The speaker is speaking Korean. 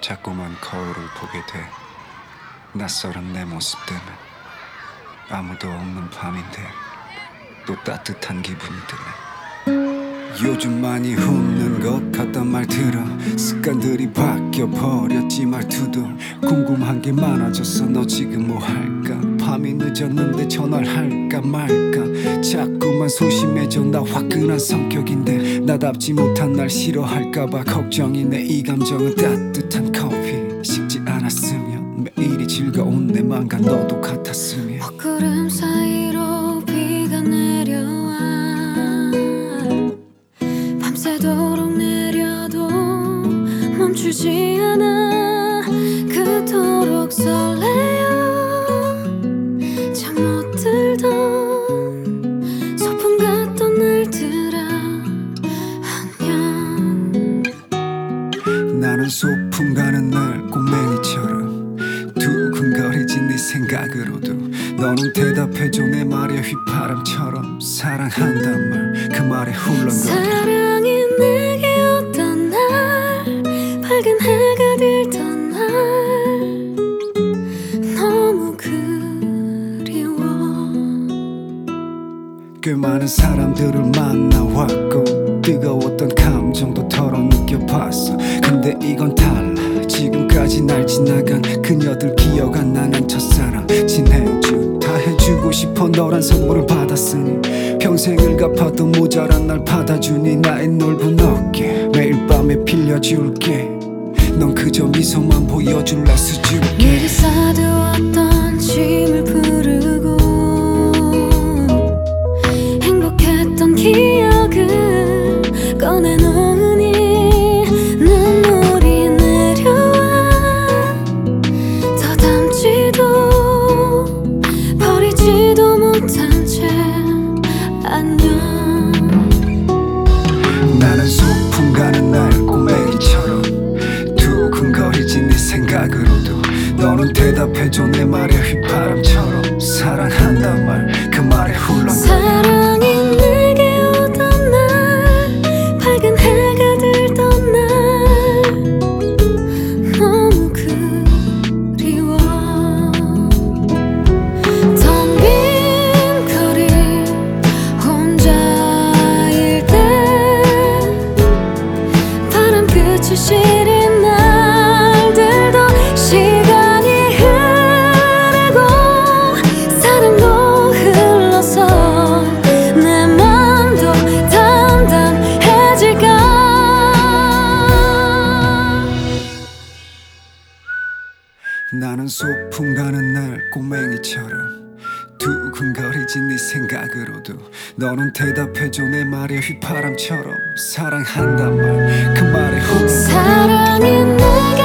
자꾸만 거울을 보게 돼. 낯설은 내 모습 때문에. 아무도 없는 밤인데 또 따뜻한 기분이 드네. 요즘 많이 웃는 것 같단 말 들어. 습관들이 바뀌어버렸지. 말투도 궁금한 게 많아졌어. 너 지금 뭐 할까? 밤이 늦었는데 전화를 할까 말까. 자꾸만 소심해져. 나 화끈한 성격인데 나답지 못한 날 싫어할까봐 걱정이네. 이 감정은 따뜻한 커피 식지 않았으면 매일이 즐거운 내 맘과 너도 같았으면. 먹구름 사이로 비가 내려와 밤새도록 내려도 멈추지 않아. 그토록 설레어 잠 못 들던 소풍 갔던 날들아 안녕. 나는 소풍 가는 날 꼬맹이처럼 두근거리지 네 생각으로도. 너는 대답해줘 내 말에 휘파람처럼. 사랑한단 말 그 말에 훌렁거려. 사랑이 내게 어떤 날 밝은 해가 들던 날 너무 그리워. 꽤 많은 사람들을 만나왔고 뜨거웠던 감정도 털어 느껴봤어. 근데 이건 달라. 지금까지 날 지나간 그녀들 기억 안 나는 첫사랑. 지내주 다 해주고 싶어. 너란 선물을 받았으니 평생을 갚아도 모자란 날 받아주니. 나의 넓은 어깨 매일 밤에 빌려줄게. 넌 그저 미소만 보여줄래 수줍게. 미리 쌓아두었던 짐을 부르고 행복했던 기억을 꺼내놓으니 눈물이 내려와. 더 담지도 버리지도 못한 채 안녕. 나는 소풍 가는 날 꼬맹이처럼 두근거리지 네 생각으로도. 너는 대답해줘 내 말에 휘파람처럼. 사랑한단 말 그 말에 훌렁거려. 사랑이 내게 오던 날 밝은 해가 들던 날 너무 그리워. 텅 빈 거리 혼자일 때 바람 끝이 시린 날들도 시간이 흐르고 사랑도 흘러서 내 맘도 담담해질까. 나는 소풍 가는 날 꼬맹이처럼 두근거리지 네 생각으로도. 너는 대답해줘 내 말에 휘파람처럼. 사랑한단 말 그 말에 훌렁거려. 사랑이 내게